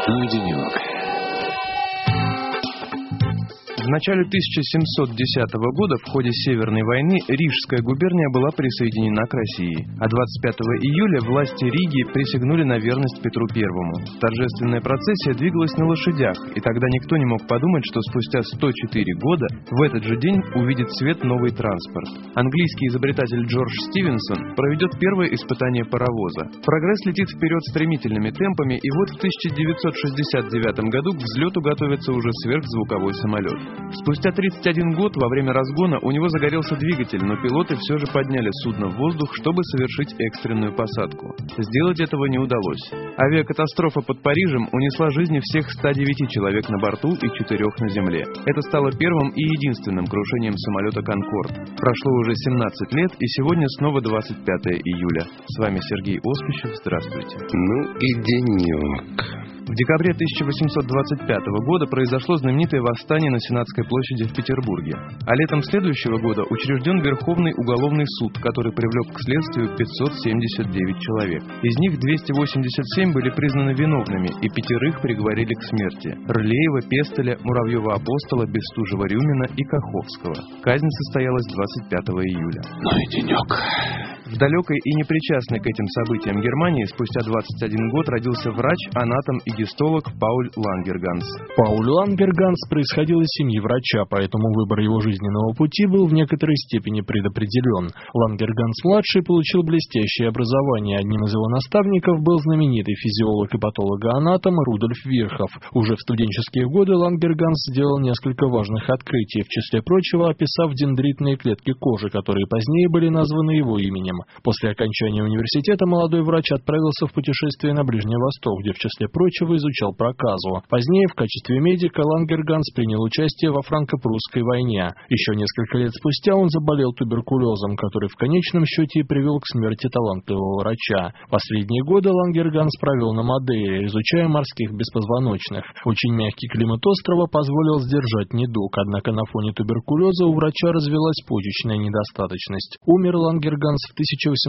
Ну и денек. В начале 1710 года в ходе Северной войны Рижская губерния была присоединена к России, а 25 июля власти Риги присягнули на верность Петру I. Торжественная процессия двигалась на лошадях, и тогда никто не мог подумать, что спустя 104 года в этот же день увидит свет новый транспорт. Английский изобретатель Джордж Стивенсон проведет первое испытание паровоза. Прогресс летит вперед стремительными темпами, и вот в 1969 году к взлету готовится уже сверхзвуковой самолет. Спустя 31 год во время разгона у него загорелся двигатель, но пилоты все же подняли судно в воздух, чтобы совершить экстренную посадку. Сделать этого не удалось. Авиакатастрофа под Парижем унесла жизни всех 109 человек на борту и 4 на земле. Это стало первым и единственным крушением самолета «Конкорд». Прошло уже 17 лет, и сегодня снова 25 июля. С вами Сергей Оспищев. Здравствуйте. Ну и денек. В декабре 1825 года произошло знаменитое восстание на Сенатской площади в Петербурге. А летом следующего года учрежден Верховный уголовный суд, который привлек к следствию 579 человек. Из них 287 были признаны виновными, и 5 приговорили к смерти: Рылеева, Пестеля, Муравьева-Апостола, Бестужева-Рюмина и Каховского. Казнь состоялась 25 июля. Ну и денек. В далекой и непричастной к этим событиям Германии спустя 21 год родился врач, анатом и гистолог Пауль Лангерганс. Пауль Лангерганс происходил из семьи врача, поэтому выбор его жизненного пути был в некоторой степени предопределен. Лангерганс-младший получил блестящее образование. Одним из его наставников был знаменитый физиолог и патологоанатом Рудольф Вирхов. Уже в студенческие годы Лангерганс сделал несколько важных открытий, в числе прочего описав дендритные клетки кожи, которые позднее были названы его именем. После окончания университета молодой врач отправился в путешествие на Ближний Восток, где в числе прочего изучал проказу. Позднее в качестве медика Лангерганс принял участие во франко-прусской войне. Еще несколько лет спустя он заболел туберкулезом, который в конечном счете и привел к смерти талантливого врача. Последние годы Лангерганс провел на Мадейре, изучая морских беспозвоночных. Очень мягкий климат острова позволил сдержать недуг, однако на фоне туберкулеза у врача развилась почечная недостаточность. Умер Лангерганс в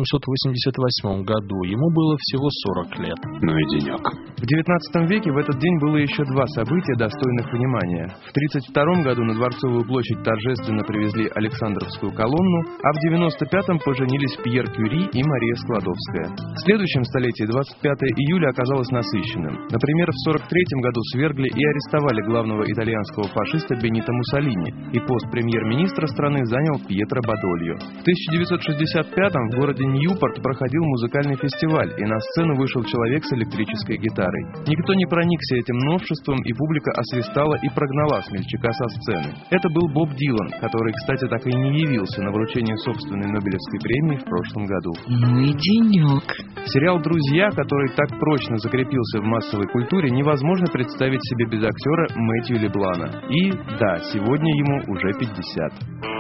1888 году. Ему было всего 40 лет. Ну и денек. В XIX веке в этот день было еще 2 события, достойных внимания. В 1932 году на Дворцовую площадь торжественно привезли Александровскую колонну, а в 1995-м поженились Пьер Кюри и Мария Складовская. В следующем столетии 25 июля оказалось насыщенным. Например, в 1943 году свергли и арестовали главного итальянского фашиста Бенито Муссолини, и пост премьер-министра страны занял Пьетро Бадольо. В 1965-м в городе Ньюпорт проходил музыкальный фестиваль, и на сцену вышел человек с электрической гитарой. Никто не проникся этим новшеством, и публика освистала и прогнала смельчака со сцены. Это был Боб Дилан, который, кстати, так и не явился на вручение собственной Нобелевской премии в прошлом году. Ну и денек. Сериал «Друзья», который так прочно закрепился в массовой культуре, невозможно представить себе без актера Мэтью Леблана. И, да, сегодня ему уже 50.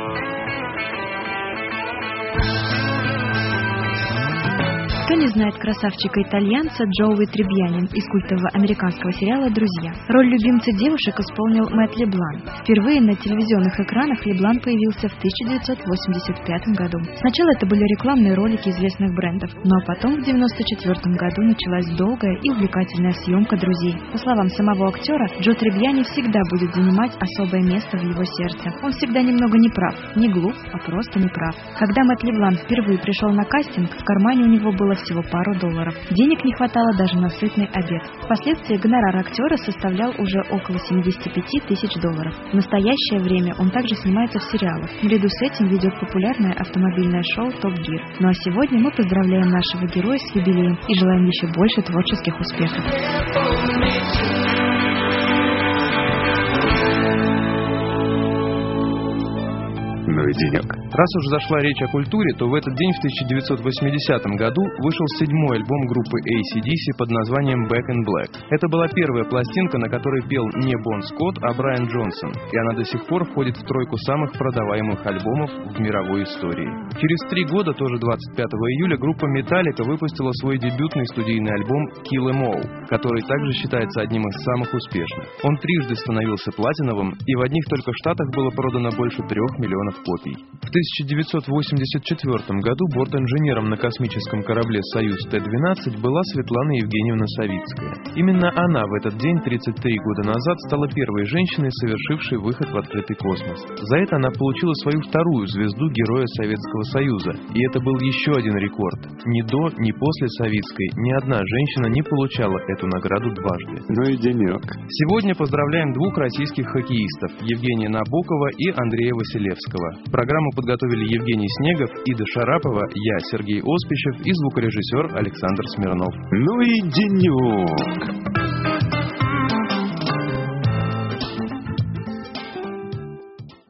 Кто не знает красавчика-итальянца Джоуи Требьяни из культового американского сериала «Друзья». Роль любимца девушек исполнил Мэтт Леблан. Впервые на телевизионных экранах Леблан появился в 1985 году. Сначала это были рекламные ролики известных брендов, но потом в 1994 году началась долгая и увлекательная съемка «Друзей». По словам самого актера, Джо Требьяни всегда будет занимать особое место в его сердце. Он всегда немного неправ, не глуп, а просто неправ. Когда Мэтт Леблан впервые пришел на кастинг, в кармане у него было всего пару долларов. Денег не хватало даже на сытный обед. Впоследствии гонорар актера составлял уже около $75 тысяч. В настоящее время он также снимается в сериалах. Наряду с этим ведет популярное автомобильное шоу «Топ Гир». Ну а сегодня мы поздравляем нашего героя с юбилеем и желаем еще больше творческих успехов. Ну и денек. Раз уж зашла речь о культуре, то в этот день в 1980 году вышел 7-й альбом группы AC/DC под названием Back in Black. Это была первая пластинка, на которой пел не Бон Скотт, а Брайан Джонсон, и она до сих пор входит в тройку самых продаваемых альбомов в мировой истории. Через 3 года, тоже 25 июля, группа Metallica выпустила свой дебютный студийный альбом Kill 'Em All, который также считается одним из самых успешных. Он трижды становился платиновым, и в одних только Штатах было продано больше 3 миллионов копий. В 1984 году бортинженером на космическом корабле «Союз Т-12» была Светлана Евгеньевна Савицкая. Именно она в этот день 33 года назад стала первой женщиной, совершившей выход в открытый космос. За это она получила свою вторую звезду Героя Советского Союза. И это был еще один рекорд. Ни до, ни после Савицкой ни одна женщина не получала эту награду дважды. Ну и денек. Сегодня поздравляем двух российских хоккеистов – Евгения Набокова и Андрея Василевского. Программу подготовили Евгений Снегов, Ида Шарапова, я, Сергей Оспищев и звукорежиссер Александр Смирнов. Ну и денек.